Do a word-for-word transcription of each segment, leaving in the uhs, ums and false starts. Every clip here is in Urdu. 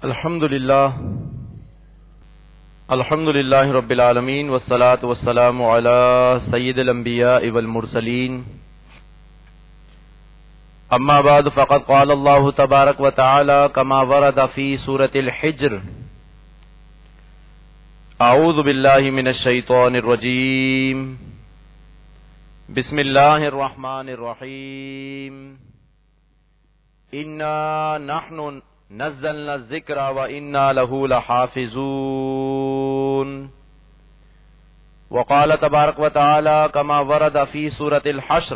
الحمد للہ الحمد للہ رب العالمین والصلاة والسلام علی سید الانبیاء والمرسلین اما بعد فقد قال اللہ تبارک و تعالی کما ورد فی سورۃ الحجر اعوذ باللہ من الشیطان الرجیم بسم اللہ الرحمن الرحیم انا نحن نزلنا الذکر وإنا له لحافظون وقال تبارک و تعالی کما ورد فی سورۃ الحشر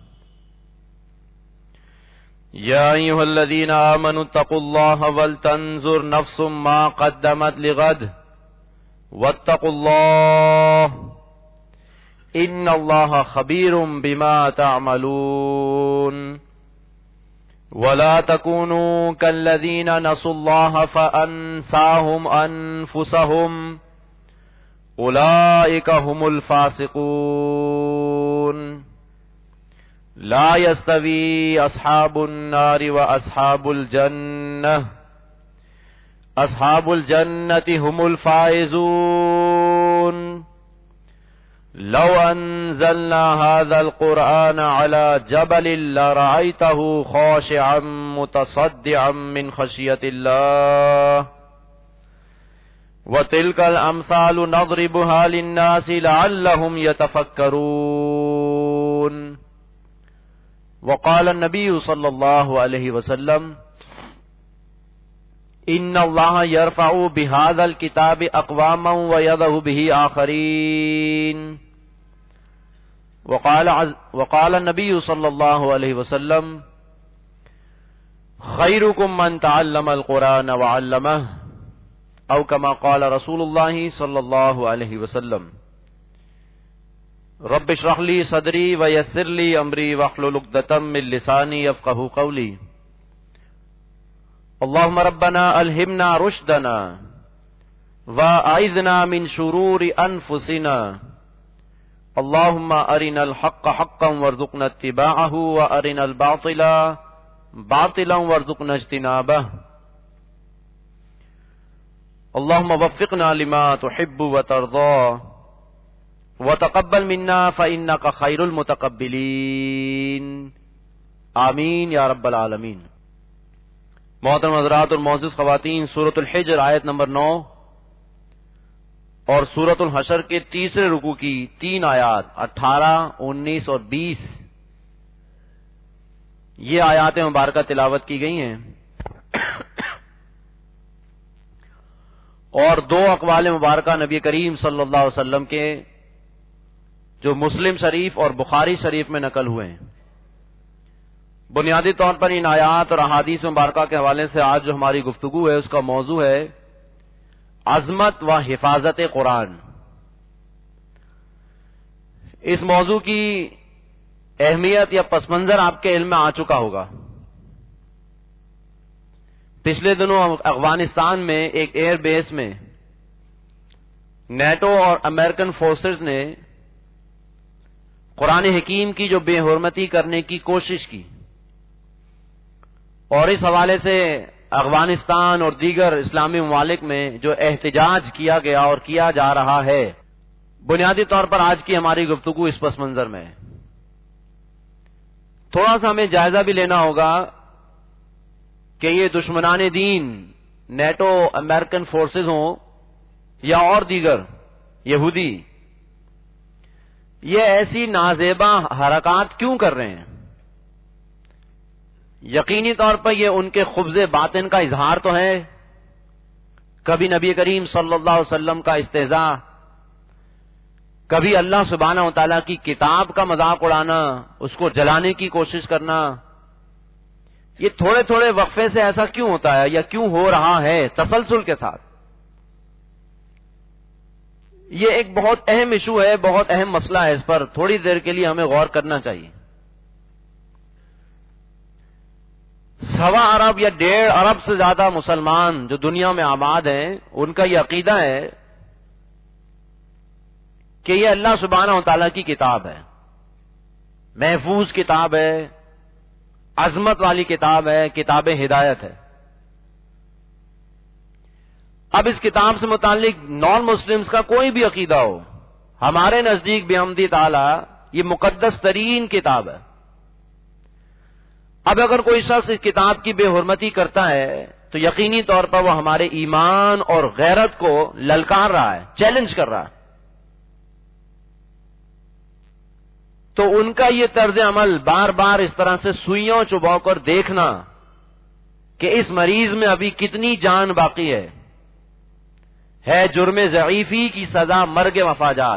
یا ایھا الذین آمنوا اتقوا اللہ ولتنظر نفس ما قدمت لغد واتقوا اللہ ان اللہ خبیر بما تعملون ولا تكونوا كالذين نسوا الله فأنساهم أنفسهم أولئك هم الفاسقون لا يستوي أصحاب النار وأصحاب الجنة أصحاب الجنة هم الفائزون لو انزلنا هذا القرآن على جبل لرأيته خاشعا متصدعا من خشية الله وتلك الأمثال نضربها للناس لعلهم يتفكرون وقال النبي صلى الله عليه وسلم ان الله يرفع بهذا الكتاب اقواما ويضع به آخرين وقال وقال النبي صلى الله عليه وسلم خيركم من تعلم القرآن وعلمه او كما قال رسول الله صلى الله عليه وسلم رب اشرح لي صدري ويسر لي امري واحلل عقدة من لساني يفقهوا قولي اللهم ربنا الهمنا رشدنا واعذنا من شرور انفسنا اللهم ارنا الحق حقا وارزقنا اتباعه وارنا الباطل باطلا وارزقنا اجتنابه اللهم وفقنا لما تحب وترضى وتقبل منا فانك خير المتقبلين آمین یا رب العالمین۔ محترم حضرات اور معزز خواتین، سورۃ الحجر آیت نمبر نو اور سورۃ الحشر کے تیسرے رکوع کی تین آیات اٹھارہ انیس اور بیس یہ آیات مبارکہ تلاوت کی گئی ہیں، اور دو اقوال مبارکہ نبی کریم صلی اللہ علیہ وسلم کے جو مسلم شریف اور بخاری شریف میں نقل ہوئے ہیں۔ بنیادی طور پر ان آیات اور احادیث مبارکہ کے حوالے سے آج جو ہماری گفتگو ہے اس کا موضوع ہے عظمت و حفاظت قرآن۔ اس موضوع کی اہمیت یا پس منظر آپ کے علم میں آ چکا ہوگا۔ پچھلے دنوں افغانستان میں ایک ایئر بیس میں نیٹو اور امریکن فورسز نے قرآن حکیم کی جو بے حرمتی کرنے کی کوشش کی، اور اس حوالے سے افغانستان اور دیگر اسلامی ممالک میں جو احتجاج کیا گیا اور کیا جا رہا ہے، بنیادی طور پر آج کی ہماری گفتگو اس پس منظر میں ہے۔ تھوڑا سا ہمیں جائزہ بھی لینا ہوگا کہ یہ دشمنان دین نیٹو امریکن فورسز ہوں یا اور دیگر یہودی، یہ ایسی نازیبا حرکات کیوں کر رہے ہیں؟ یقینی طور پر یہ ان کے خبز باطن کا اظہار تو ہے، کبھی نبی کریم صلی اللہ علیہ وسلم کا استہزاء، کبھی اللہ سبحانہ و تعالیٰ کی کتاب کا مذاق اڑانا، اس کو جلانے کی کوشش کرنا۔ یہ تھوڑے تھوڑے وقفے سے ایسا کیوں ہوتا ہے یا کیوں ہو رہا ہے تسلسل کے ساتھ؟ یہ ایک بہت اہم ایشو ہے، بہت اہم مسئلہ ہے، اس پر تھوڑی دیر کے لیے ہمیں غور کرنا چاہیے۔ سوا ارب یا ڈیڑھ ارب سے زیادہ مسلمان جو دنیا میں آباد ہیں، ان کا یہ عقیدہ ہے کہ یہ اللہ سبحانہ و تعالیٰ کی کتاب ہے، محفوظ کتاب ہے، عظمت والی کتاب ہے، کتاب ہدایت ہے۔ اب اس کتاب سے متعلق نان مسلمز کا کوئی بھی عقیدہ ہو، ہمارے نزدیک بحمدی تعالی یہ مقدس ترین کتاب ہے. اب اگر کوئی شخص اس کتاب کی بے حرمتی کرتا ہے تو یقینی طور پر وہ ہمارے ایمان اور غیرت کو للکار رہا ہے، چیلنج کر رہا ہے. تو ان کا یہ طرز عمل بار بار اس طرح سے سوئیوں چبا کر دیکھنا کہ اس مریض میں ابھی کتنی جان باقی ہے ہے جرم ضعیفی کی سزا مرگ مفاجات.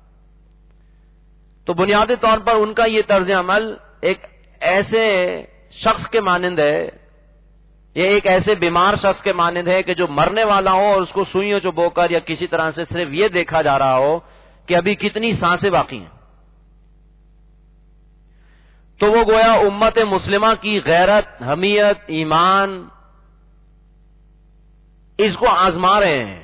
تو بنیادی طور پر ان کا یہ طرز عمل ایک ایسے شخص کے مانند ہے، یہ ایک ایسے بیمار شخص کے مانند ہے کہ جو مرنے والا ہو اور اس کو سوئیوں چبو کر یا کسی طرح سے صرف یہ دیکھا جا رہا ہو کہ ابھی کتنی سانسیں باقی ہیں. تو وہ گویا امت مسلمہ کی غیرت، حمیت، ایمان اس کو آزما رہے ہیں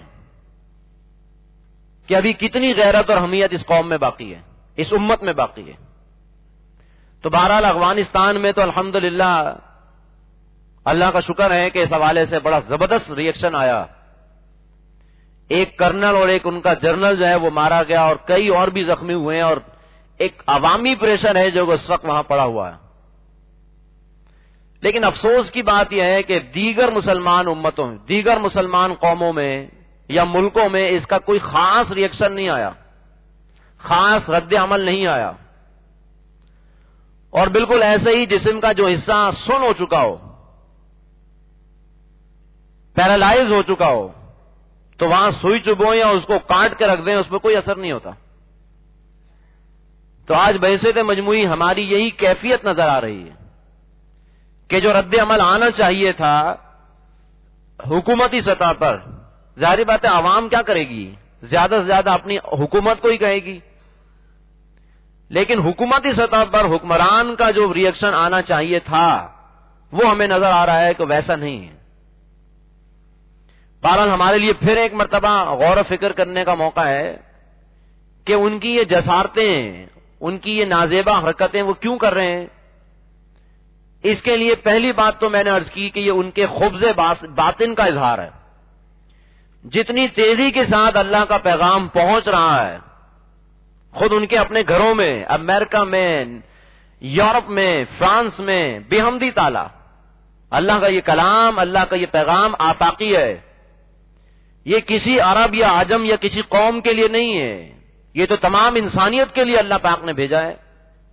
کہ ابھی کتنی غیرت اور حمیت اس قوم میں باقی ہے، اس امت میں باقی ہے. تو بہرحال افغانستان میں تو الحمدللہ اللہ کا شکر ہے کہ اس حوالے سے بڑا زبردست ریئیکشن آیا. ایک کرنل اور ایک ان کا جنرل جو ہے وہ مارا گیا اور کئی اور بھی زخمی ہوئے ہیں، اور ایک عوامی پریشر ہے جو اس وقت وہاں پڑا ہوا ہے. لیکن افسوس کی بات یہ ہے کہ دیگر مسلمان امتوں میں، دیگر مسلمان قوموں میں یا ملکوں میں اس کا کوئی خاص ریئیکشن نہیں آیا، خاص رد عمل نہیں آیا. اور بالکل ایسے ہی جسم کا جو حصہ سن ہو چکا ہو، پیرالائز ہو چکا ہو، تو وہاں سوئی چبو یا اس کو کاٹ کے رکھ دیں، اس پہ کوئی اثر نہیں ہوتا. تو آج بحثیت مجموعی ہماری یہی کیفیت نظر آ رہی ہے کہ جو رد عمل آنا چاہیے تھا حکومتی سطح پر، ظاہری بات ہے عوام کیا کرے گی، زیادہ سے زیادہ اپنی حکومت کو ہی کہے گی. لیکن حکومتی سطح پر حکمران کا جو ریئیکشن آنا چاہیے تھا وہ ہمیں نظر آ رہا ہے کہ ویسا نہیں ہے. بہرحال ہمارے لیے پھر ایک مرتبہ غور و فکر کرنے کا موقع ہے کہ ان کی یہ جسارتیں، ان کی یہ نازیبا حرکتیں وہ کیوں کر رہے ہیں. اس کے لیے پہلی بات تو میں نے عرض کی کہ یہ ان کے خبز باطن کا اظہار ہے. جتنی تیزی کے ساتھ اللہ کا پیغام پہنچ رہا ہے، خود ان کے اپنے گھروں میں، امریکہ میں، یورپ میں، فرانس میں، بحمدی تعالی اللہ کا یہ کلام، اللہ کا یہ پیغام آفاقی ہے. یہ کسی عرب یا عجم یا کسی قوم کے لیے نہیں ہے، یہ تو تمام انسانیت کے لیے اللہ پاک نے بھیجا ہے.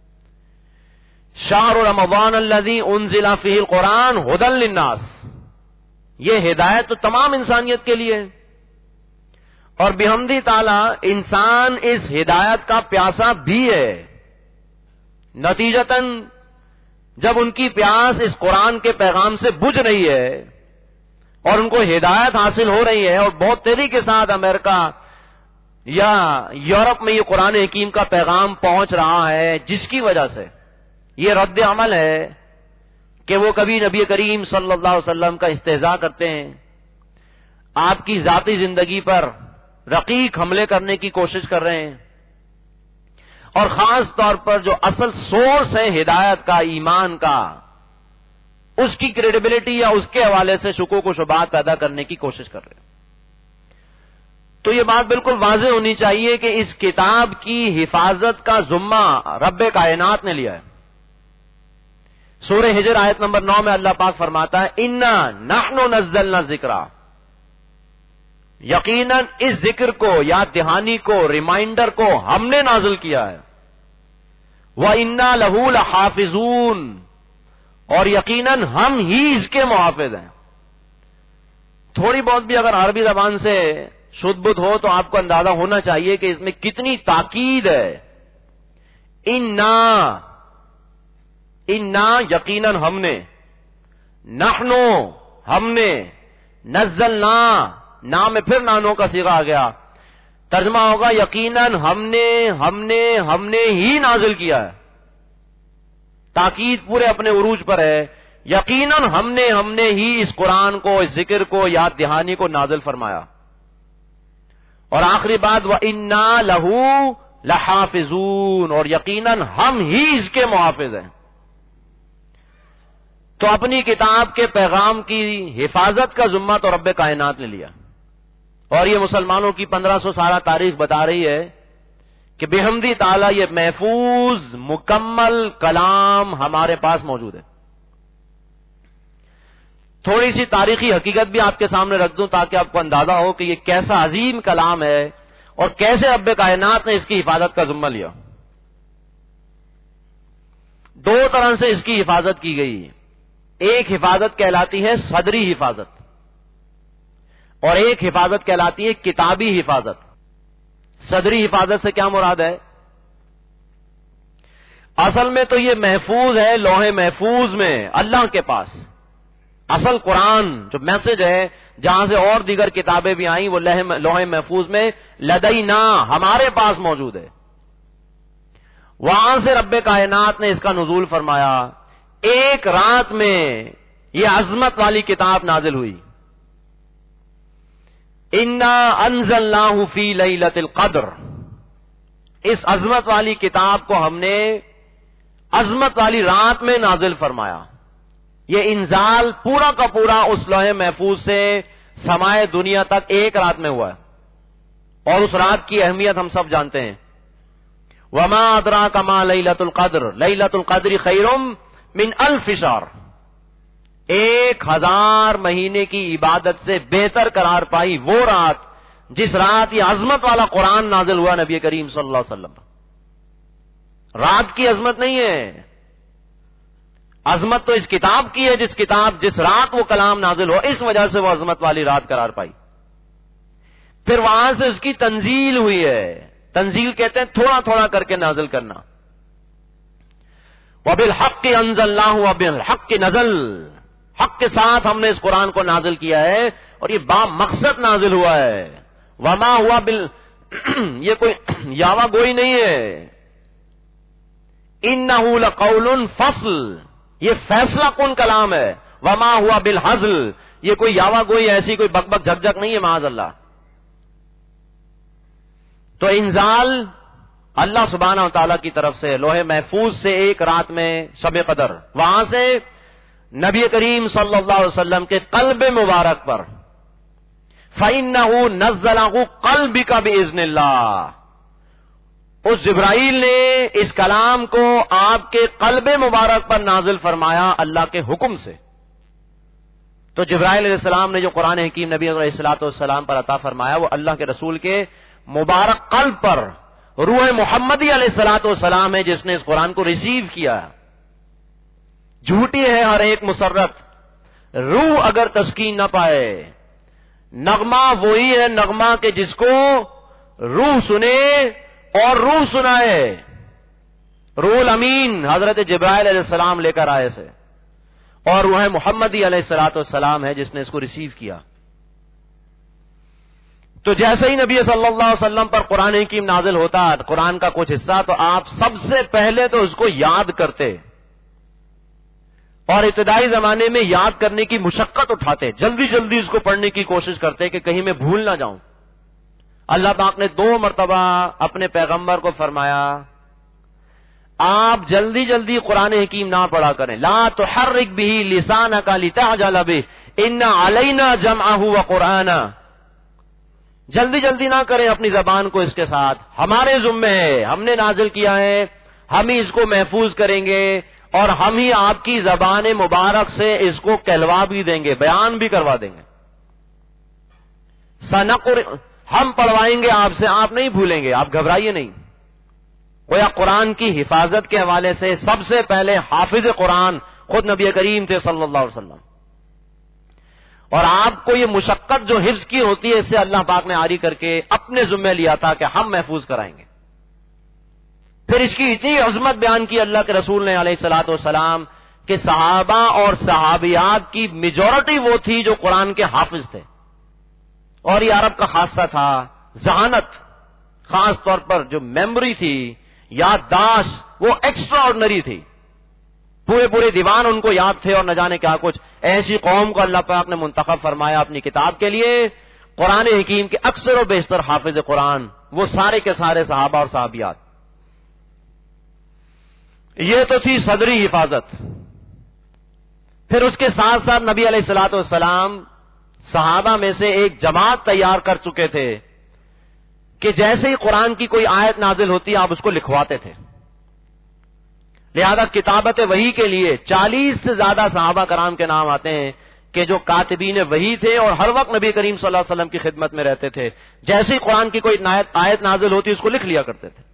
شہر رمضان الذی انزل فیہ القرآن ھدی للناس، یہ ہدایت تو تمام انسانیت کے لیے ہے. اور بحمدی تعالی انسان اس ہدایت کا پیاسا بھی ہے. نتیجتاً جب ان کی پیاس اس قرآن کے پیغام سے بجھ رہی ہے اور ان کو ہدایت حاصل ہو رہی ہے، اور بہت تیزی کے ساتھ امریکہ یا یورپ میں یہ قرآن حکیم کا پیغام پہنچ رہا ہے، جس کی وجہ سے یہ رد عمل ہے کہ وہ کبھی نبی کریم صلی اللہ علیہ وسلم کا استہزاء کرتے ہیں، آپ کی ذاتی زندگی پر رقیق حملے کرنے کی کوشش کر رہے ہیں، اور خاص طور پر جو اصل سورس ہے ہدایت کا، ایمان کا، اس کی کریڈیبلٹی یا اس کے حوالے سے شکوک و شبہات پیدا کرنے کی کوشش کر رہے ہیں. تو یہ بات بالکل واضح ہونی چاہیے کہ اس کتاب کی حفاظت کا ذمہ رب کائنات نے لیا ہے. سورہ ہجر آیت نمبر نو میں اللہ پاک فرماتا ہے انا نحن نزلنا ذکر، یقیناً اس ذکر کو، یاد دہانی کو، ریمائنڈر کو ہم نے نازل کیا ہے. وَإِنَّا لَهُ لَحَافِظُونَ، اور یقیناً ہم ہی اس کے محافظ ہیں. تھوڑی بہت بھی اگر عربی زبان سے شد بدھ ہو تو آپ کو اندازہ ہونا چاہیے کہ اس میں کتنی تاکید ہے. انا انا یقیناً ہم نے، نحنو ہم نے، نزلنا نام میں پھر نانوں کا صیغہ آ گیا، ترجمہ ہوگا یقیناً ہم نے ہم نے ہم نے ہی نازل کیا ہے. تاکید پورے اپنے عروج پر ہے. یقیناً ہم نے ہم نے ہی اس قرآن کو، اس ذکر کو، یاد دہانی کو نازل فرمایا. اور آخری بات وَإِنَّا لَهُ لَحَافِظُونَ، اور یقیناً ہم ہی اس کے محافظ ہیں. تو اپنی کتاب کے پیغام کی حفاظت کا ذمہ تو رب کائنات نے لیا. اور یہ مسلمانوں کی پندرہ سو سالہ تاریخ بتا رہی ہے کہ بحمدی تعالی یہ محفوظ مکمل کلام ہمارے پاس موجود ہے. تھوڑی سی تاریخی حقیقت بھی آپ کے سامنے رکھ دوں تاکہ آپ کو اندازہ ہو کہ یہ کیسا عظیم کلام ہے اور کیسے رب کائنات نے اس کی حفاظت کا ذمہ لیا. دو طرح سے اس کی حفاظت کی گئی. ایک حفاظت کہلاتی ہے صدری حفاظت اور ایک حفاظت کہلاتی ہے کتابی حفاظت. صدری حفاظت سے کیا مراد ہے؟ اصل میں تو یہ محفوظ ہے لوح محفوظ میں اللہ کے پاس. اصل قرآن جو میسج ہے جہاں سے اور دیگر کتابیں بھی آئیں وہ لوح محفوظ میں لدینا ہمارے پاس موجود ہے. وہاں سے رب کائنات نے اس کا نزول فرمایا. ایک رات میں یہ عظمت والی کتاب نازل ہوئی. انا انزلناہ فی لیلۃ القدر. اس عظمت والی کتاب کو ہم نے عظمت والی رات میں نازل فرمایا. یہ انزال پورا کا پورا اس لوح محفوظ سے سمائے دنیا تک ایک رات میں ہوا ہے اور اس رات کی اہمیت ہم سب جانتے ہیں. وما ادراک ما لیلۃ القدر لیلۃ القدر خیر من الف شہر. ایک ہزار مہینے کی عبادت سے بہتر قرار پائی وہ رات جس رات یہ عظمت والا قرآن نازل ہوا نبی کریم صلی اللہ علیہ وسلم. رات کی عظمت نہیں ہے، عظمت تو اس کتاب کی ہے جس کتاب جس رات وہ کلام نازل ہو اس وجہ سے وہ عظمت والی رات قرار پائی. پھر وہاں سے اس کی تنزیل ہوئی ہے. تنزیل کہتے ہیں تھوڑا تھوڑا کر کے نازل کرنا. وَبِالْحَقِّ أَنزَلْنَاهُ وَبِالْحَقِّ نَزَلَ. حق کے ساتھ ہم نے اس قرآن کو نازل کیا ہے اور یہ با مقصد نازل ہوا ہے. وما ہوا بال یہ کوئی یاوا گوئی نہیں ہے. انہ لقول فصل. یہ فیصلہ کن کلام ہے. وما ہوا بالحزل. یہ کوئی یاوا گوئی ایسی کوئی بک بک جھک جھک نہیں ہے معاذ اللہ. تو انزال اللہ سبحانہ و تعالیٰ کی طرف سے لوح محفوظ سے ایک رات میں شب قدر. وہاں سے نبی کریم صلی اللہ علیہ وسلم کے قلب مبارک پر فَإِنَّهُ نَزَّلَهُ قَلْبِكَ بِإِذْنِ اللَّهِ. اس جبرائیل نے اس کلام کو آپ کے قلب مبارک پر نازل فرمایا اللہ کے حکم سے. تو جبرائیل علیہ السلام نے جو قرآن حکیم نبی علیہ الصلوۃ والسلام پر عطا فرمایا وہ اللہ کے رسول کے مبارک قلب پر روح محمدی علیہ الصلوۃ والسلام ہے جس نے اس قرآن کو ریسیو کیا. جھوٹی ہے ہر ایک مسرت. روح اگر تسکین نہ پائے نغمہ وہی ہے نغمہ کہ جس کو روح سنے اور روح سنائے. روح الامین حضرت جبرائیل علیہ السلام لے کر آئے سے اور روح محمدی علیہ الصلوۃ والسلام ہے جس نے اس کو ریسیو کیا. تو جیسے ہی نبی صلی اللہ علیہ وسلم پر قرآن حکیم نازل ہوتا قرآن کا کچھ حصہ تو آپ سب سے پہلے تو اس کو یاد کرتے اور ابتدائی زمانے میں یاد کرنے کی مشقت اٹھاتے. جلدی جلدی اس کو پڑھنے کی کوشش کرتے کہ کہیں میں بھول نہ جاؤں. اللہ پاک نے دو مرتبہ اپنے پیغمبر کو فرمایا آپ جلدی جلدی قرآن حکیم نہ پڑھا کریں. لا تحرک به لسانک لتعجل به ان علینا جمعہ وقرآنہ. جلدی جلدی نہ کریں اپنی زبان کو اس کے ساتھ. ہمارے ذمہ ہے ہم نے نازل کیا ہے ہم ہی اس کو محفوظ کریں گے اور ہم ہی آپ کی زبان مبارک سے اس کو کہلوا بھی دیں گے بیان بھی کروا دیں گے. سنقر ہم پڑھوائیں گے آپ سے آپ نہیں بھولیں گے. آپ گھبرائیے نہیں. گویا قرآن کی حفاظت کے حوالے سے سب سے پہلے حافظ قرآن خود نبی کریم تھے صلی اللہ علیہ وسلم. اور آپ کو یہ مشقت جو حفظ کی ہوتی ہے اس سے اللہ پاک نے عاری کر کے اپنے ذمہ لیا تھا کہ ہم محفوظ کرائیں گے. پھر اس کی اتنی عظمت بیان کی اللہ کے رسول نے علیہ الصلوۃ والسلام کہ صحابہ اور صحابیات کی میجورٹی وہ تھی جو قرآن کے حافظ تھے. اور یہ عرب کا خاصہ تھا. ذہانت خاص طور پر جو میموری تھی یادداشت وہ ایکسٹرا آرڈنری تھی. پورے پورے دیوان ان کو یاد تھے اور نہ جانے کیا کچھ. ایسی قوم کو اللہ پاک نے منتخب فرمایا اپنی کتاب کے لیے. قرآن حکیم کے اکثر و بیشتر حافظ قرآن وہ سارے کے سارے صحابہ اور صحابیات. یہ تو تھی صدری حفاظت. پھر اس کے ساتھ ساتھ نبی علیہ الصلوۃ والسلام صحابہ میں سے ایک جماعت تیار کر چکے تھے کہ جیسے ہی قرآن کی کوئی آیت نازل ہوتی آپ اس کو لکھواتے تھے. لہذا کتابت وحی کے لیے چالیس سے زیادہ صحابہ کرام کے نام آتے ہیں کہ جو کاتبین وحی تھے اور ہر وقت نبی کریم صلی اللہ علیہ وسلم کی خدمت میں رہتے تھے. جیسے ہی قرآن کی کوئی آیت نازل ہوتی اس کو لکھ لیا کرتے تھے.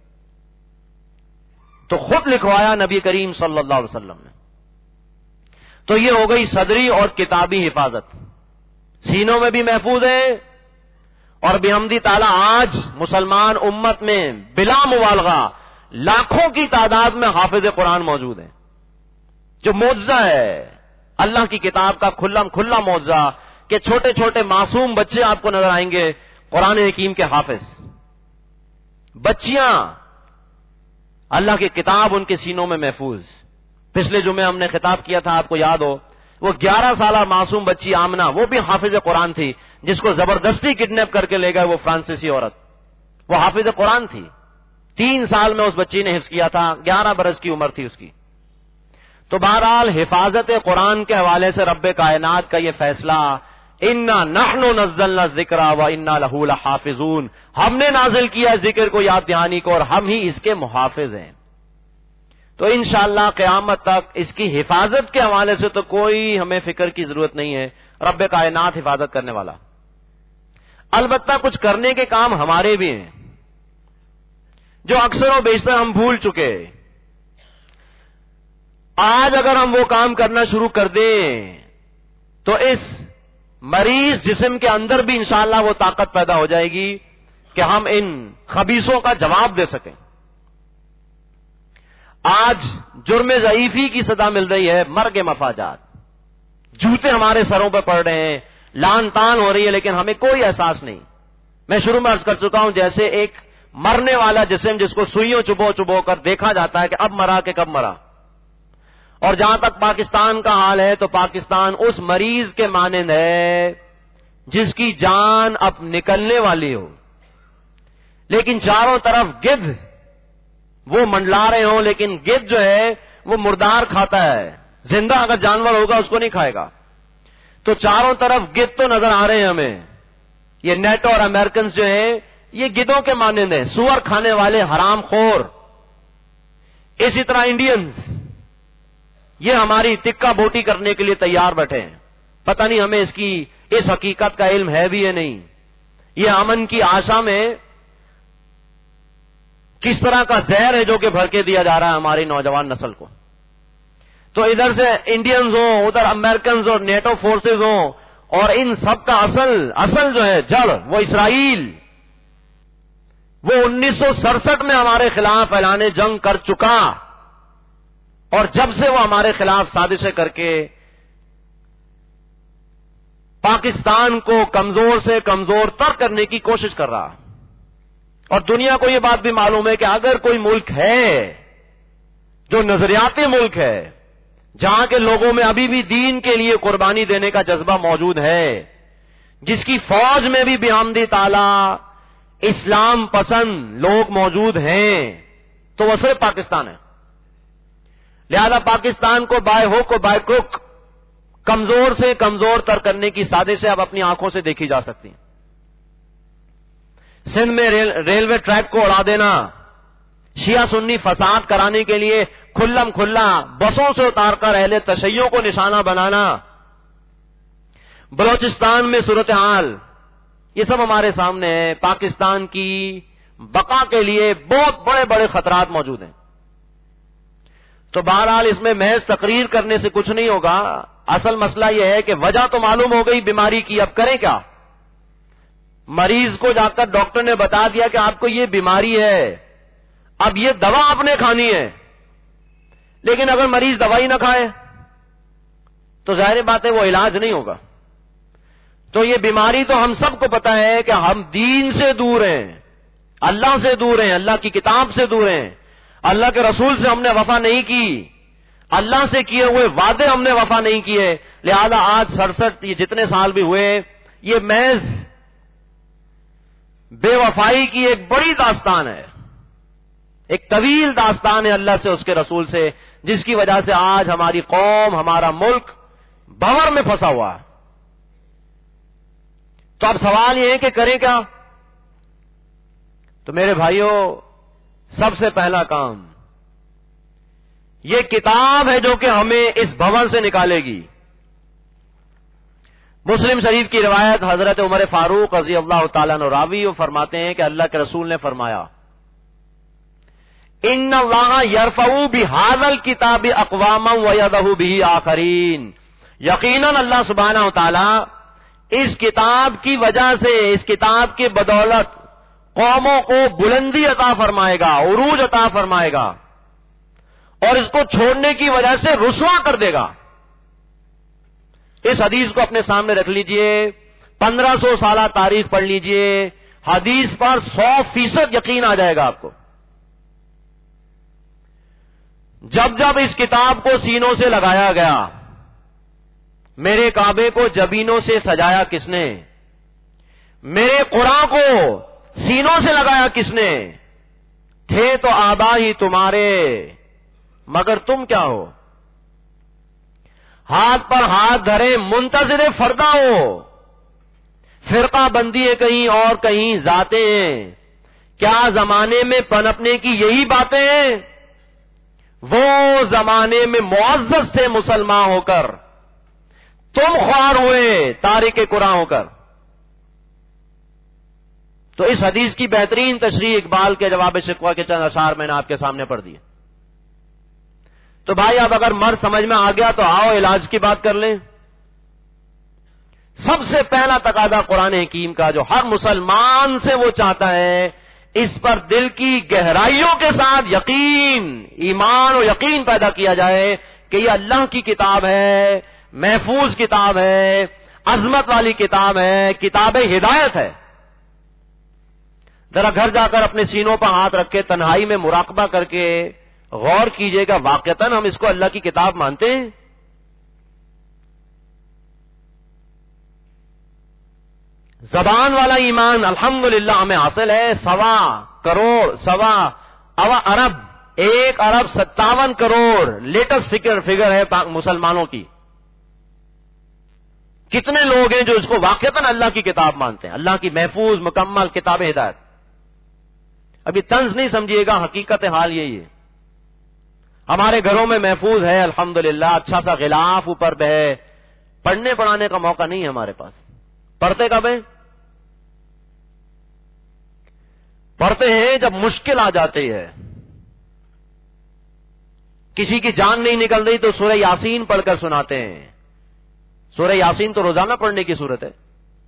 تو خود لکھوایا نبی کریم صلی اللہ علیہ وسلم نے. تو یہ ہو گئی صدری اور کتابی حفاظت, سینوں میں بھی محفوظ ہے. اور بحمدی تعالیٰ آج مسلمان امت میں بلا مبالغہ لاکھوں کی تعداد میں حافظ قرآن موجود ہیں, جو معجزہ ہے اللہ کی کتاب کا کھلم کھلا معجزہ کہ چھوٹے چھوٹے معصوم بچے آپ کو نظر آئیں گے قرآن حکیم کے حافظ. بچیاں اللہ کی کتاب ان کے سینوں میں محفوظ. پچھلے جمعے ہم نے خطاب کیا تھا, آپ کو یاد ہو, وہ گیارہ سالہ معصوم بچی آمنہ, وہ بھی حافظ قرآن تھی, جس کو زبردستی کڈنیپ کر کے لے گئے وہ فرانسیسی عورت. وہ حافظ قرآن تھی, تین سال میں اس بچی نے حفظ کیا تھا, گیارہ برس کی عمر تھی اس کی. تو بہرحال حفاظت قرآن کے حوالے سے رب کائنات کا یہ فیصلہ, انا نحن نزلنا الذکر و انا لہ لحافظون, ہم نے نازل کیا ذکر کو, یاد دہانی کو, اور ہم ہی اس کے محافظ ہیں. تو انشاءاللہ قیامت تک اس کی حفاظت کے حوالے سے تو کوئی ہمیں فکر کی ضرورت نہیں ہے, رب کائنات حفاظت کرنے والا. البتہ کچھ کرنے کے کام ہمارے بھی ہیں جو اکثر و بیشتر ہم بھول چکے. آج اگر ہم وہ کام کرنا شروع کر دیں تو اس مریض جسم کے اندر بھی انشاءاللہ وہ طاقت پیدا ہو جائے گی کہ ہم ان خبیثوں کا جواب دے سکیں. آج جرم ضعیفی کی صدا مل رہی ہے, مرگ مفاجات, جوتے ہمارے سروں پہ پڑ رہے ہیں, لان تان ہو رہی ہے, لیکن ہمیں کوئی احساس نہیں. میں شروع میں عرض کر چکا ہوں, جیسے ایک مرنے والا جسم جس کو سوئیوں چبو چبو کر دیکھا جاتا ہے کہ اب مرا کہ کب مرا. اور جہاں تک پاکستان کا حال ہے تو پاکستان اس مریض کے مانند ہے جس کی جان اب نکلنے والی ہو, لیکن چاروں طرف گدھ وہ منڈلا رہے ہوں, لیکن گدھ جو ہے وہ مردار کھاتا ہے, زندہ اگر جانور ہوگا اس کو نہیں کھائے گا. تو چاروں طرف گدھ تو نظر آ رہے ہیں ہمیں. یہ نیٹو اور امریکنز جو ہیں یہ گدھوں کے مانند ہیں, سور کھانے والے حرام خور. اسی طرح انڈینز یہ ہماری تکا بوٹی کرنے کے لیے تیار بیٹھے ہیں. پتہ نہیں ہمیں اس کی اس حقیقت کا علم ہے بھی یا نہیں. یہ امن کی آشا میں کس طرح کا زہر ہے جو کہ بھر کے دیا جا رہا ہے ہماری نوجوان نسل کو. تو ادھر سے انڈینز ہوں, ادھر امریکنز اور نیٹو فورسز ہوں, اور ان سب کا اصل اصل جو ہے جڑ وہ اسرائیل, وہ انیس سو سڑسٹھ میں ہمارے خلاف اعلان جنگ کر چکا, اور جب سے وہ ہمارے خلاف سازشیں کر کے پاکستان کو کمزور سے کمزور تر کرنے کی کوشش کر رہا. اور دنیا کو یہ بات بھی معلوم ہے کہ اگر کوئی ملک ہے جو نظریاتی ملک ہے, جہاں کے لوگوں میں ابھی بھی دین کے لیے قربانی دینے کا جذبہ موجود ہے, جس کی فوج میں بھی بحمدی تعالیٰ اسلام پسند لوگ موجود ہیں, تو وہ صرف پاکستان ہے. لہذا پاکستان کو بائے ہو کو بائے کروک کمزور سے کمزور تر کرنے کی سازشیں اب اپنی آنکھوں سے دیکھی جا سکتی ہیں. سندھ میں ریل ریلوے ٹریک کو اڑا دینا, شیعہ سنی فساد کرانے کے لیے کھلم کھلا بسوں سے اتار کر اہل تشیعوں کو نشانہ بنانا, بلوچستان میں صورتحال, یہ سب ہمارے سامنے ہے. پاکستان کی بقا کے لیے بہت بڑے بڑے خطرات موجود ہیں. تو بہرحال اس میں محض تقریر کرنے سے کچھ نہیں ہوگا. اصل مسئلہ یہ ہے کہ وجہ تو معلوم ہو گئی بیماری کی, اب کریں کیا؟ مریض کو جا کر ڈاکٹر نے بتا دیا کہ آپ کو یہ بیماری ہے, اب یہ دوا آپ نے کھانی ہے. لیکن اگر مریض دوائی نہ کھائے تو ظاہر بات ہے وہ علاج نہیں ہوگا. تو یہ بیماری تو ہم سب کو پتا ہے کہ ہم دین سے دور ہیں, اللہ سے دور ہیں, اللہ کی کتاب سے دور ہیں, اللہ کے رسول سے ہم نے وفا نہیں کی, اللہ سے کیے ہوئے وعدے ہم نے وفا نہیں کیے. لہذا آج سڑسٹھ یہ جتنے سال بھی ہوئے, یہ محض بے وفائی کی ایک بڑی داستان ہے, ایک طویل داستان ہے اللہ سے اس کے رسول سے, جس کی وجہ سے آج ہماری قوم ہمارا ملک بھنور میں پھنسا ہوا ہے. تو اب سوال یہ ہے کہ کریں کیا؟ تو میرے بھائیوں، سب سے پہلا کام، یہ کتاب ہے جو کہ ہمیں اس بھون سے نکالے گی۔ مسلم شریف کی روایت حضرت عمر فاروق رضی اللہ تعالیٰ عنہ راوی، وہ فرماتے ہیں کہ اللہ کے رسول نے فرمایا، ان اللہ یرفع بہذا الکتاب اقواما ویضع بہ آخرین، یقیناً اللہ سبحانہ و تعالی اس کتاب کی وجہ سے، اس کتاب کی بدولت قوموں کو بلندی عطا فرمائے گا، عروج عطا فرمائے گا، اور اس کو چھوڑنے کی وجہ سے رسوا کر دے گا۔ اس حدیث کو اپنے سامنے رکھ لیجئے، پندرہ سو سالہ تاریخ پڑھ لیجئے، حدیث پر سو فیصد یقین آ جائے گا آپ کو۔ جب جب اس کتاب کو سینوں سے لگایا گیا، میرے کعبے کو جبینوں سے سجایا کس نے؟ میرے قرآن کو سینوں سے لگایا کس نے؟ تھے تو آبا ہی تمہارے، مگر تم کیا ہو؟ ہاتھ پر ہاتھ دھرے منتظر فردا ہو، فرقہ بندی ہے کہیں اور کہیں ذاتیں ہیں، کیا زمانے میں پنپنے کی یہی باتیں ہیں؟ وہ زمانے میں معزز تھے مسلمان ہو کر، تم خوار ہوئے تارک قرآن ہو کر۔ تو اس حدیث کی بہترین تشریح اقبال کے جواب شکوہ کے چند اشعار میں نے آپ کے سامنے پڑھ دیے۔ تو بھائی اب اگر مرض سمجھ میں آ گیا تو آؤ علاج کی بات کر لیں۔ سب سے پہلا تقاضا قرآن حکیم کا جو ہر مسلمان سے وہ چاہتا ہے، اس پر دل کی گہرائیوں کے ساتھ یقین، ایمان و یقین پیدا کیا جائے کہ یہ اللہ کی کتاب ہے، محفوظ کتاب ہے، عظمت والی کتاب ہے، کتاب ہدایت ہے۔ ذرا گھر جا کر اپنے سینوں پر ہاتھ رکھ کے تنہائی میں مراقبہ کر کے غور کیجئے گا، واقعتاً ہم اس کو اللہ کی کتاب مانتے ہیں؟ زبان والا ایمان الحمدللہ ہمیں حاصل ہے، سوا کروڑ سوا اوا ارب ایک ارب ستاون کروڑ لیٹسٹ فگر فگر ہے مسلمانوں کی۔ کتنے لوگ ہیں جو اس کو واقعتاً اللہ کی کتاب مانتے ہیں، اللہ کی محفوظ مکمل کتاب ہدایت۔ ابھی طنز نہیں سمجھیے گا، حقیقت حال یہی ہے۔ ہمارے گھروں میں محفوظ ہے الحمدللہ، اچھا سا غلاف اوپر بہے، پڑھنے پڑھانے کا موقع نہیں ہے ہمارے پاس۔ پڑھتے کب ہیں؟ پڑھتے ہیں جب مشکل آ جاتی ہے، کسی کی جان نہیں نکل رہی تو سورہ یاسین پڑھ کر سناتے ہیں۔ سورہ یاسین تو روزانہ پڑھنے کی صورت ہے۔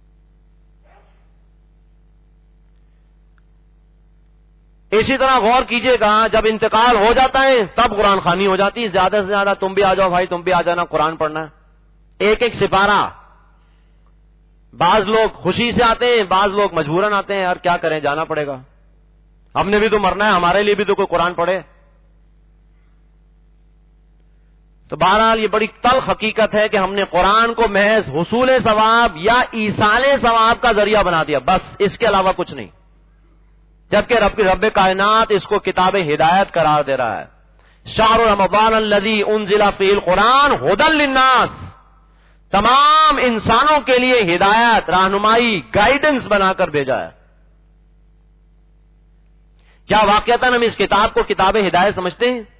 اسی طرح غور کیجئے گا، جب انتقال ہو جاتا ہے تب قرآن خوانی ہو جاتی ہے، زیادہ سے زیادہ تم بھی آ جاؤ بھائی، تم بھی آ جانا، قرآن پڑھنا ہے۔ ایک ایک سپارہ، بعض لوگ خوشی سے آتے ہیں، بعض لوگ مجبوراً آتے ہیں، یار کیا کریں، جانا پڑے گا، ہم نے بھی تو مرنا ہے، ہمارے لیے بھی تو کوئی قرآن پڑھے۔ تو بہرحال یہ بڑی تلخ حقیقت ہے کہ ہم نے قرآن کو محض حصول ثواب یا ایصال ثواب کا ذریعہ بنا دیا، بس اس کے علاوہ کچھ نہیں، جبکہ رب رب کائنات اس کو کتاب ہدایت قرار دے رہا ہے۔ شہر رمضان الذی انزل فیہ القرآن ھدی للناس، تمام انسانوں کے لیے ہدایت، رہنمائی، گائیڈنس بنا کر بھیجا ہے۔ کیا واقعتاً ہم اس کتاب کو کتاب ہدایت سمجھتے ہیں؟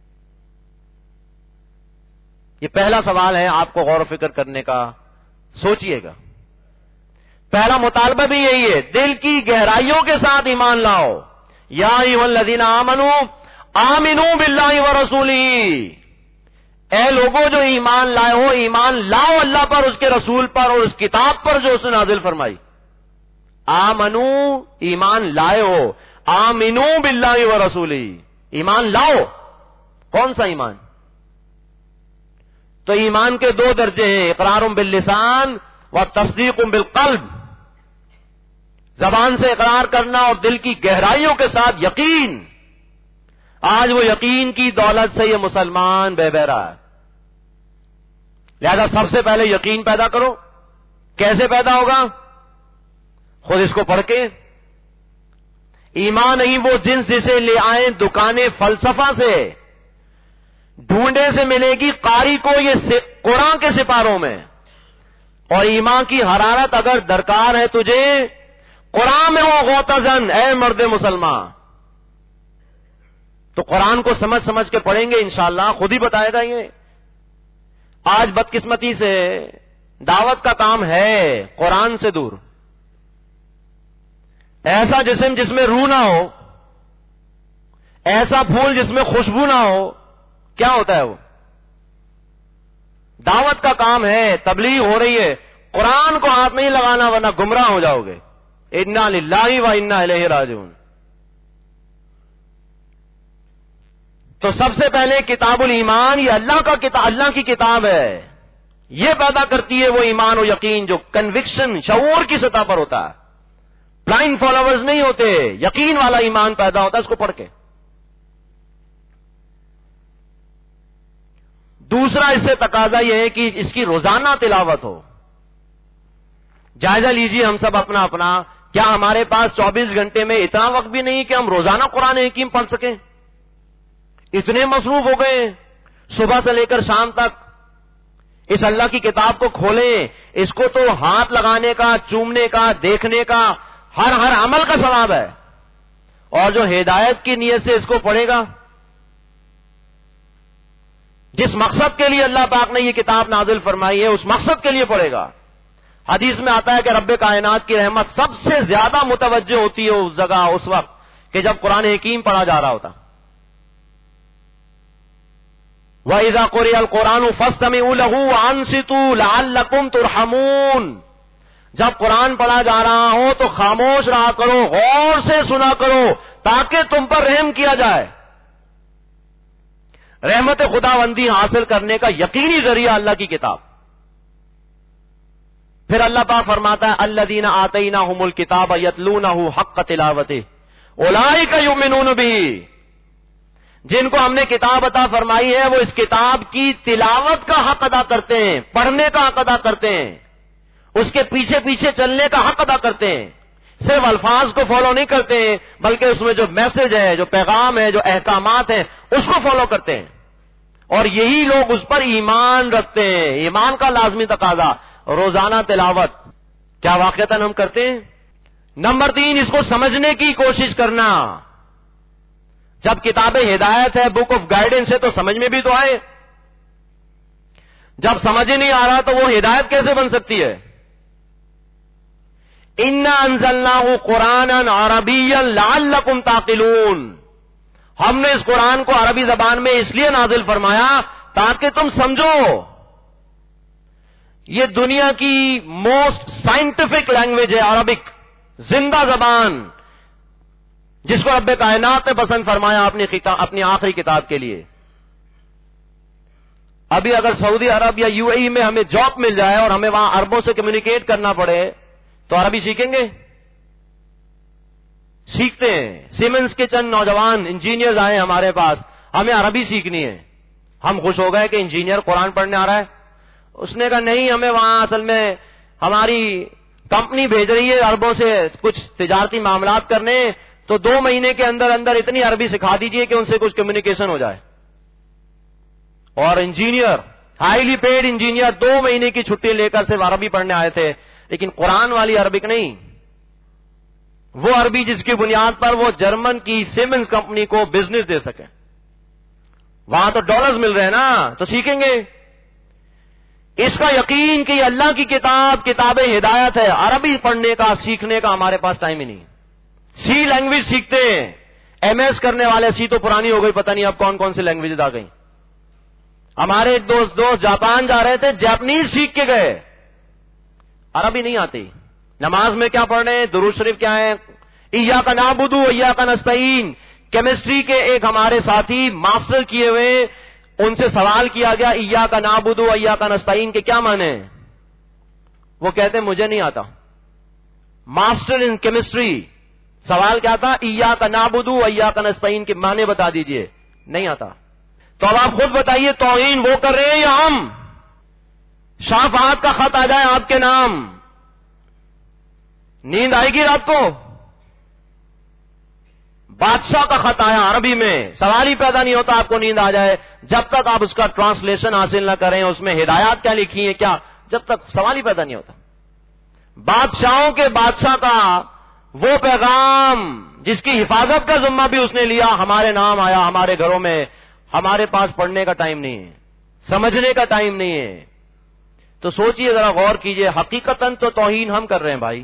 یہ پہلا سوال ہے آپ کو غور و فکر کرنے کا، سوچئے گا۔ پہلا مطالبہ بھی یہی ہے، دل کی گہرائیوں کے ساتھ ایمان لاؤ۔ یا ایھا الذین آمنوا آمنوا باللہ ورسولہ، اے لوگوں جو ایمان لائے ہو، ایمان لاؤ اللہ پر، اس کے رسول پر، اور اس کتاب پر جو اس نے نازل فرمائی۔ آمنو ایمان لائے ہو، آمنو باللہ ورسولہ، ایمان لاؤ۔ کون سا ایمان؟ تو ایمان کے دو درجے ہیں، اقرار باللسان و تصدیق بالقلب، زبان سے اقرار کرنا اور دل کی گہرائیوں کے ساتھ یقین۔ آج وہ یقین کی دولت سے یہ مسلمان بے بہرا ہے۔ لہذا سب سے پہلے یقین پیدا کرو۔ کیسے پیدا ہوگا؟ خود اس کو پڑھ کے۔ ایمان نہیں وہ جنس جسے لے آئیں دکانیں فلسفہ سے، ڈھونڈے سے ملے گی قاری کو یہ قرآن کے سپاروں میں۔ اور ایمان کی حرارت اگر درکار ہے تجھے، قرآن میں وہ غوطزن، اے مرد مسلمان، تو قرآن کو سمجھ سمجھ کے پڑھیں گے انشاءاللہ، خود ہی بتائے گا یہ. آج بدقسمتی سے دعوت کا کام ہے قرآن سے دور. ایسا جسم جس میں روح نہ ہو، ایسا پھول جس میں خوشبو نہ ہو، کیا ہوتا ہے وہ؟ دعوت کا کام ہے، تبلیغ ہو رہی ہے، قرآن کو ہاتھ نہیں لگانا ورنہ گمراہ ہو جاؤ گے. انا للہ و انا الیہ راجعون. تو سب سے پہلے کتاب الایمان، یہ اللہ کا کتاب، اللہ کی کتاب ہے، یہ پیدا کرتی ہے وہ ایمان و یقین جو کنوکشن، شعور کی سطح پر ہوتا ہے. بلائنڈ فالوورز نہیں ہوتے، یقین والا ایمان پیدا ہوتا ہے اس کو پڑھ کے. دوسرا اس سے تقاضا یہ ہے کہ اس کی روزانہ تلاوت ہو. جائزہ لیجیے ہم سب اپنا اپنا، کیا ہمارے پاس چوبیس گھنٹے میں اتنا وقت بھی نہیں کہ ہم روزانہ قرآن حکیم پڑھ سکیں؟ اتنے مصروف ہو گئے، صبح سے لے کر شام تک اس اللہ کی کتاب کو کھولیں، اس کو تو ہاتھ لگانے کا، چومنے کا، دیکھنے کا، ہر ہر عمل کا ثواب ہے. اور جو ہدایت کی نیت سے اس کو پڑھے گا، جس مقصد کے لیے اللہ پاک نے یہ کتاب نازل فرمائی ہے اس مقصد کے لیے پڑھے گا. حدیث میں آتا ہے کہ رب کائنات کی رحمت سب سے زیادہ متوجہ ہوتی ہے اس جگہ، اس وقت کہ جب قرآن حکیم پڑھا جا رہا ہوتا. وَإِذَا قُرِئَ الْقُرْآنُ فَاسْتَمِعُوا لَهُ وَأَنصِتُوا لَعَلَّكُمْ تُرْحَمُونَ. جب قرآن پڑھا جا رہا ہو تو خاموش رہا کرو، غور سے سنا کرو تاکہ تم پر رحم کیا جائے. رحمت خداوندی حاصل کرنے کا یقینی ذریعہ اللہ کی کتاب. پھر اللہ پاک فرماتا ہے الذین آتیناہم الکتاب یتلونہ حق تلاوتہ اولئک یؤمنون بہ. جن کو ہم نے کتاب عطا فرمائی ہے وہ اس کتاب کی تلاوت کا حق ادا کرتے ہیں، پڑھنے کا حق ادا کرتے ہیں، اس کے پیچھے پیچھے چلنے کا حق ادا کرتے ہیں. صرف الفاظ کو فالو نہیں کرتے ہیں بلکہ اس میں جو میسج ہے، جو پیغام ہے، جو احکامات ہیں اس کو فالو کرتے ہیں. اور یہی لوگ اس پر ایمان رکھتے ہیں. ایمان کا لازمی تقاضا روزانہ تلاوت. کیا واقعتاً ہم کرتے ہیں؟ نمبر تین، اس کو سمجھنے کی کوشش کرنا. جب کتاب ہدایت ہے، بک آف گائیڈنس ہے تو سمجھ میں بھی تو آئے. جب سمجھ ہی نہیں آ رہا تو وہ ہدایت کیسے بن سکتی ہے؟ اِنَّا أَنزَلْنَاهُ قُرْآنًا عَرَبِيًّا لَعَلَّكُمْ تَعْقِلُونَ. ہم نے اس قرآن کو عربی زبان میں اس لیے نازل فرمایا تاکہ تم سمجھو. یہ دنیا کی موسٹ سائنٹیفک لینگویج ہے عربک، زندہ زبان، جس کو رب کائنات نے پسند فرمایا اپنی اپنی آخری کتاب کے لیے. ابھی اگر سعودی عرب یا یو اے ای میں ہمیں جاب مل جائے اور ہمیں وہاں عربوں سے کمیونیکیٹ کرنا پڑے تو عربی سیکھیں گے؟ سیکھتے ہیں. سیمنز کے چند نوجوان انجینئرز آئے ہمارے پاس، ہمیں عربی سیکھنی ہے. ہم خوش ہو گئے کہ انجینئر قرآن پڑھنے آ رہا ہے. اس نے کہا نہیں، ہمیں وہاں اصل میں ہماری کمپنی بھیج رہی ہے عربوں سے کچھ تجارتی معاملات کرنے، تو دو مہینے کے اندر اندر اتنی عربی سکھا دیجئے کہ ان سے کچھ کمیونیکیشن ہو جائے. اور انجینئر، ہائیلی پیڈ انجینئر، دو مہینے کی چھٹی لے کر صرف عربی پڑھنے آئے تھے، لیکن قرآن والی عربک نہیں، وہ عربی جس کی بنیاد پر وہ جرمن کی سیمنز کمپنی کو بزنس دے سکے. وہاں تو ڈالرز مل رہے ہیں نا، تو سیکھیں گے. اس کا یقین کہ یہ اللہ کی کتاب کتاب ہدایت ہے، عربی پڑھنے کا سیکھنے کا ہمارے پاس ٹائم ہی نہیں. سی لینگویج سیکھتے ہیں، ایم ایس کرنے والے، سی تو پرانی ہو گئی، پتہ نہیں اب کون کون سی لینگویج آ گئی. ہمارے ایک دوست دوست جاپان جا رہے تھے، جاپنیز سیکھ کے گئے، عربی نہیں آتی. نماز میں کیا پڑھ رہے ہیں؟ درود شریف کیا ہے؟ ایاک نعبد و ایاک نستعین. کیمسٹری کے ایک ہمارے ساتھی ماسٹر کیے ہوئے، ان سے سوال کیا گیا ایاک نعبد و ایاک نستعین کے کیا معنی ہیں؟ وہ کہتے ہیں مجھے نہیں آتا. Master in chemistry. سوال کیا تھا؟ ایاک نعبد و ایاک نستعین کے معنی بتا دیجئے. نہیں آتا. تو اب آپ خود بتائیے، توہین وہ کر رہے ہیں یا ہم؟ شافعات کا خط آ جائے آپ کے نام، نیند آئے گی رات کو؟ بادشاہ کا خط آیا عربی میں، سوال ہی پیدا نہیں ہوتا آپ کو نیند آ جائے جب تک آپ اس کا ٹرانسلیشن حاصل نہ کریں، اس میں ہدایات کیا لکھی ہیں کیا جب تک سوال ہی پیدا نہیں ہوتا. بادشاہوں کے بادشاہ کا وہ پیغام جس کی حفاظت کا ذمہ بھی اس نے لیا، ہمارے نام آیا ہمارے گھروں میں، ہمارے پاس پڑھنے کا ٹائم نہیں ہے، سمجھنے کا ٹائم نہیں ہے. تو سوچئے ذرا، غور کیجئے، حقیقتاً تو توہین ہم کر رہے ہیں بھائی.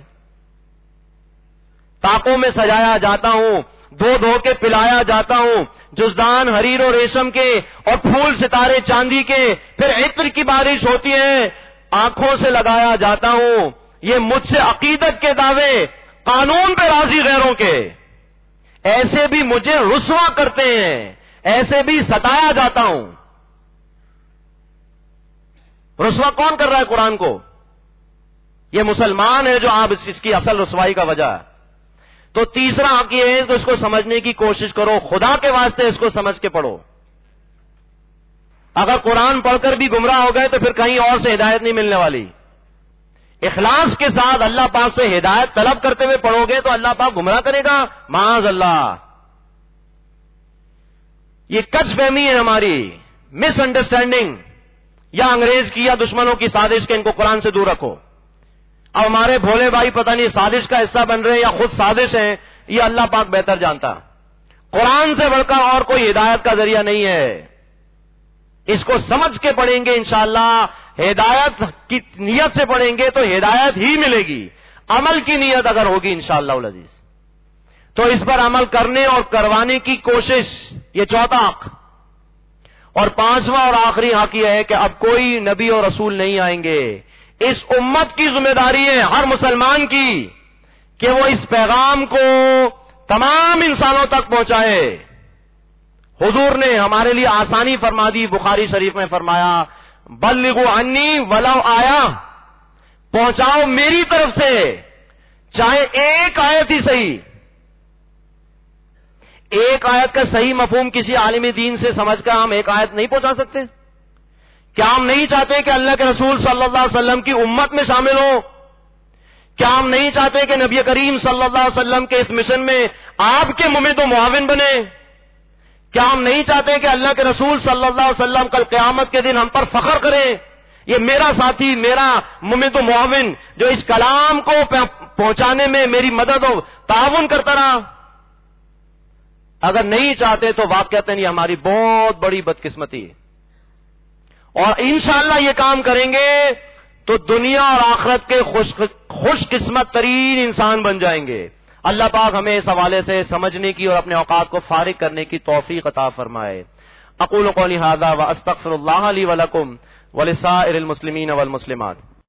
طاقوں میں سجایا جاتا ہوں، دو دھو کے پلایا جاتا ہوں، جزدان حریر و ریشم کے اور پھول ستارے چاندی کے، پھر عطر کی بارش ہوتی ہے، آنکھوں سے لگایا جاتا ہوں. یہ مجھ سے عقیدت کے دعوے، قانون پہ راضی غیروں کے، ایسے بھی مجھے رسوا کرتے ہیں، ایسے بھی ستایا جاتا ہوں. رسوا کون کر رہا ہے قرآن کو؟ یہ مسلمان ہے جو آپ اس کی اصل رسوائی کا وجہ ہے. تو تیسرا حق یہ ہے کہ اس کو سمجھنے کی کوشش کرو، خدا کے واسطے اس کو سمجھ کے پڑھو. اگر قرآن پڑھ کر بھی گمراہ ہو گئے تو پھر کہیں اور سے ہدایت نہیں ملنے والی. اخلاص کے ساتھ اللہ پاک سے ہدایت طلب کرتے ہوئے پڑھو گے تو اللہ پاک گمراہ کرے گا؟ معاذ اللہ. یہ کچھ فہمی ہے ہماری، مس انڈرسٹینڈنگ، یا انگریز کی یا دشمنوں کی سازش کے ان کو قرآن سے دور رکھو. اب ہمارے بھولے بھائی پتہ نہیں سازش کا حصہ بن رہے ہیں یا خود سازش ہیں، یہ اللہ پاک بہتر جانتا. قرآن سے بڑھ کر اور کوئی ہدایت کا ذریعہ نہیں ہے. اس کو سمجھ کے پڑھیں گے انشاءاللہ، ہدایت کی نیت سے پڑھیں گے تو ہدایت ہی ملے گی. عمل کی نیت اگر ہوگی انشاءاللہ العزیز تو اس پر عمل کرنے اور کروانے کی کوشش. یہ چوتھا حق. اور پانچواں اور آخری حق یہ ہے کہ اب کوئی نبی اور رسول نہیں آئیں گے. اس امت کی ذمہ داری ہے ہر مسلمان کی کہ وہ اس پیغام کو تمام انسانوں تک پہنچائے. حضور نے ہمارے لیے آسانی فرما دی، بخاری شریف میں فرمایا بلغوا عنی ولو آیا، پہنچاؤ میری طرف سے چاہے ایک آیت ہی صحیح. ایک آیت کا صحیح مفہوم کسی عالم دین سے سمجھ کر ہم ایک آیت نہیں پہنچا سکتے؟ کیا ہم نہیں چاہتے کہ اللہ کے رسول صلی اللہ علیہ وسلم کی امت میں شامل ہو؟ کیا ہم نہیں چاہتے کہ نبی کریم صلی اللہ علیہ وسلم کے اس مشن میں آپ کے ممد و معاون بنے؟ کیا ہم نہیں چاہتے کہ اللہ کے رسول صلی اللہ علیہ وسلم کل قیامت کے دن ہم پر فخر کریں، یہ میرا ساتھی، میرا ممد و معاون جو اس کلام کو پہنچانے میں میری مدد و تعاون کرتا رہا؟ اگر نہیں چاہتے تو واقعتاً یہ ہماری بہت بڑی بدقسمتی ہے. اور انشاءاللہ یہ کام کریں گے تو دنیا اور آخرت کے خوش خوش قسمت ترین انسان بن جائیں گے. اللہ پاک ہمیں اس حوالے سے سمجھنے کی اور اپنے اوقات کو فارغ کرنے کی توفیق عطا فرمائے. اقول قولی ھذا واستغفر اللہ لی ولکم ولسائر المسلمین والمسلمات.